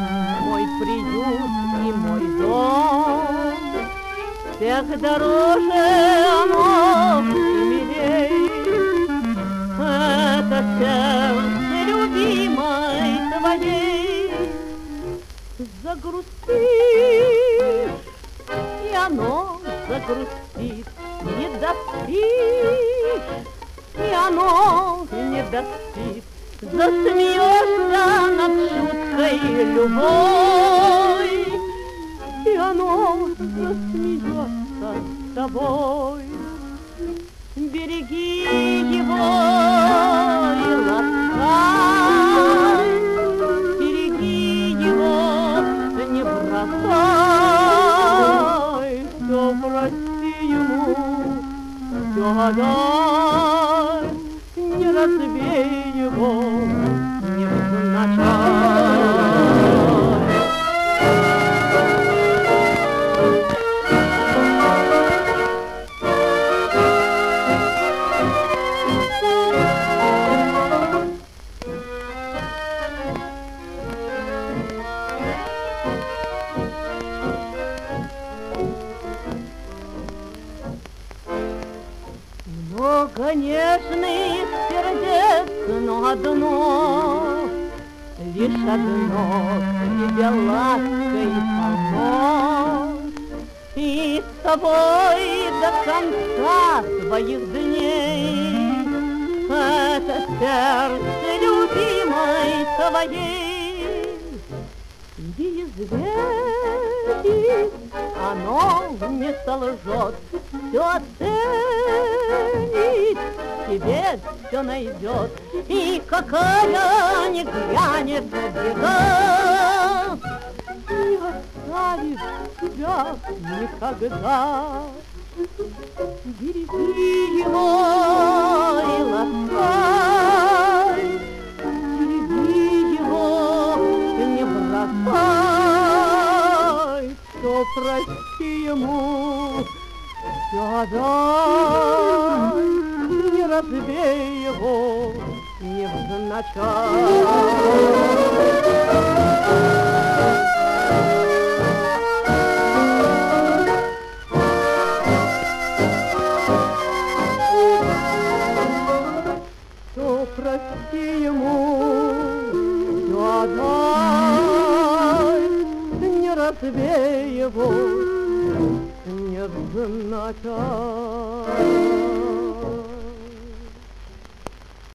Мой приют и мой дом, всех дороже оно и милей. Это сердце любимой твоей. Загрустишь, и оно загрустит, не доспишь, и оно не доспит. Засмеешься над шуткой любой, и оно засмеется с тобой. Береги его и ласкай, береги его, не бросай. Все прости ему, все отдай, не разбей его, не назначай. Много нежных сердец, но одно, лишь одно к тебе лаской полно. И с тобой до конца твоих дней это сердце любимой твоей. Неизвестно, оно не солжет, все оценит, тебе все найдет, и какая ни грянет беда не оставит тебя никогда. Береги его и ласкай, береги его, не бросай. Все прости ему, все отдай, не разбей его, невзначай. Все прости ему, все отдай, не разбей его, невзначай.